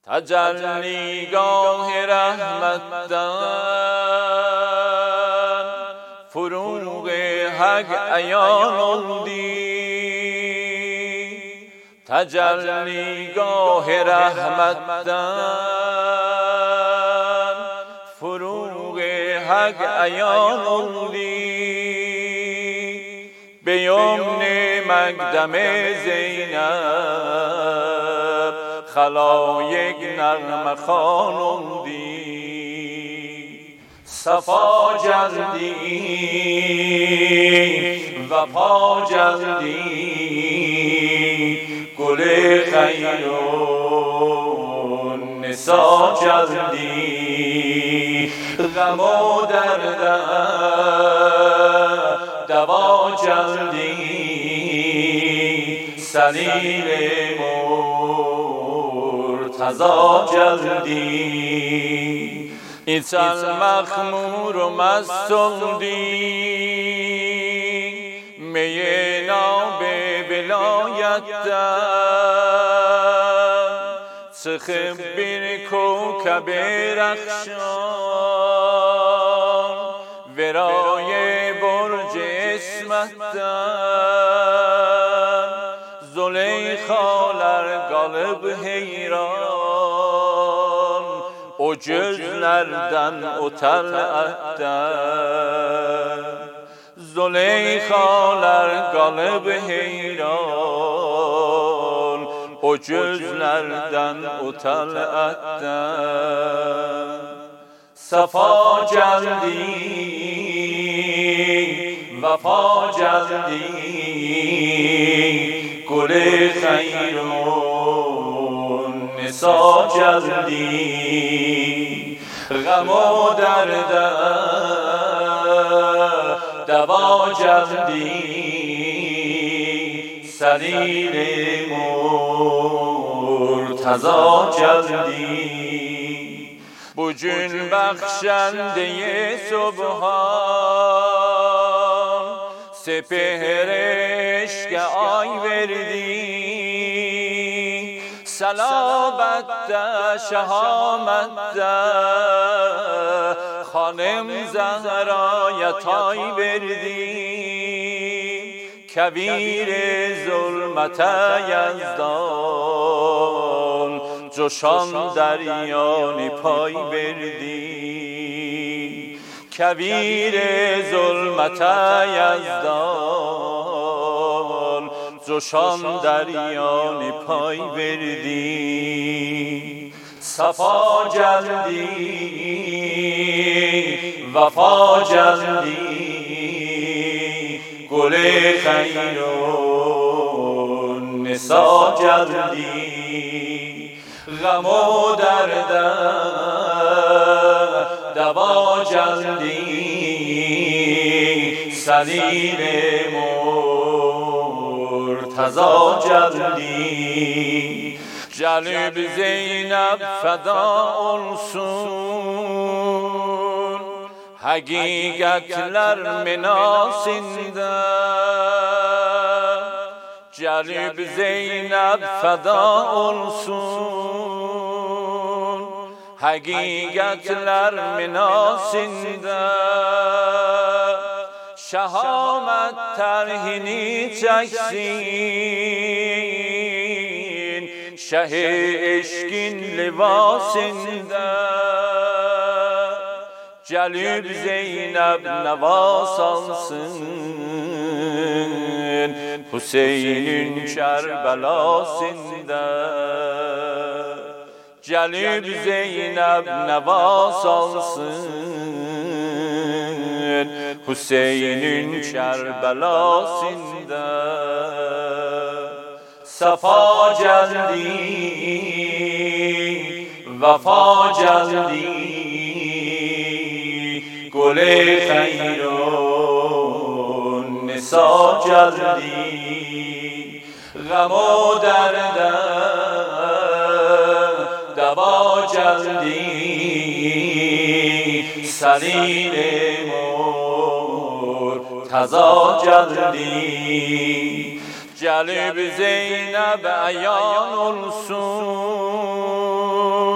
تجلیگاه رحمتن فروغ حق عیان دی تجلیگاه رحمتن فروغ حق عیان دی به یمن مقدم زینب خلایق نغمه خواندی صفا جلدی و پا جلدی گل خیر و نسا جلدی غم و درد دوا جلدی سلیل مرتضا جلدی ایتل مخمور و مستوندی می ناب بلایت تخبر کوکب رخشان ورای برج اسمت زلیخا لرگالب حیران o gözlerden o tal'atten Züleyhalar kalıp heyran o gözlerden o tal'atten Safa geldi vefa geldi gül-i hayrun nisa geldi غم و درد دوا جلدی سلیل مرتضا جلدی بجون بخشنده سبحان سپهر عشق آی وردی سلامت شهامت خانم زهرایتای بردی کویر ظلمت یزدان جوشان دریانی پای بردی کویر ظلمت یزدان جوشان دریانی پای بردی صفا جلدی وفا جلدی گل خیر و نسا جلدی غم و درد دوا جلدی سلیل مرتضا جلدی جلب زینب فدا olsun hakikatler menasinde Celib Zeynep feda olsun hakikatler menasinde şehamet terhini çeksin şeh-i eşkin libasinde Celib Zeynep nevas alsın Hüseyin'in Kerbelasında Celib Zeynep nevas alsın Hüseyin'in Kerbelasında Safa geldi vefa geldi gül-i hayrun nisa geldi غم و درد دوا geldi سلیل مرتضا geldi Celib Zeynep ayan olsun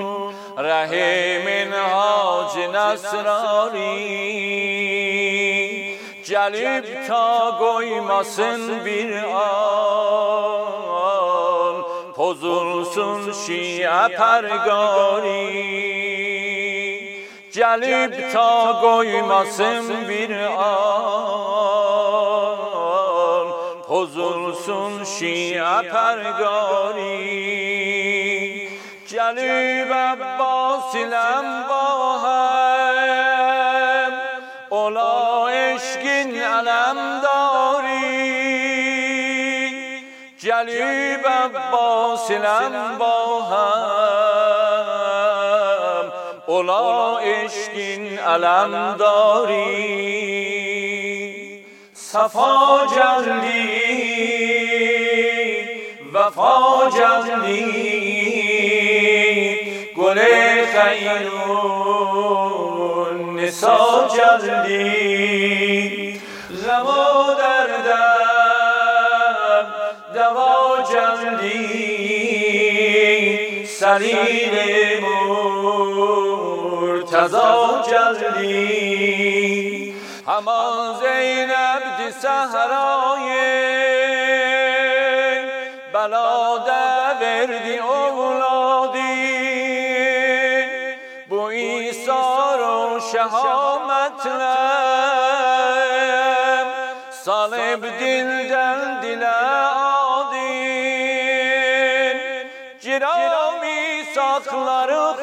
Nesrani gelip ta koymasın bir an, pozulsun Şia pergari. Gelip ta koymasın bir an, pozulsun Şia pergari. Gelip Abbas ilem bahem, ola eşkin alemdari. Gelip Abbas ilem bahem, ola eşkin alemdari. Safa geldi, vefa geldi, گل خیرون نسا جلدی. غم و دردم دوا جلدی، سلیل مرتضا جلدی. همان زینب دی صحرای بلا دوردی اولادی. bu İsa'nın şehametlem salib dilden dile adin. Cirami saklarık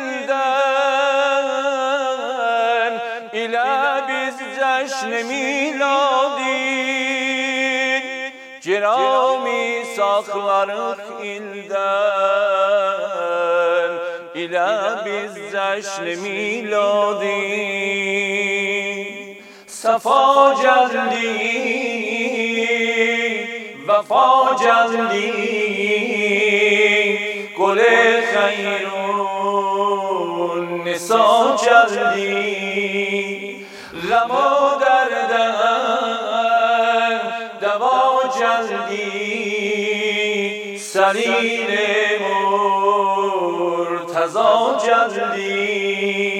ilden ile biz ceşn miladin. Cirami saklarık ilden ile biz ceşn miladi. Safa geldi, vefa geldi, gül hayrun nisa geldi. Gam o derdem deva geldi, سلیل مرتضا جلدی.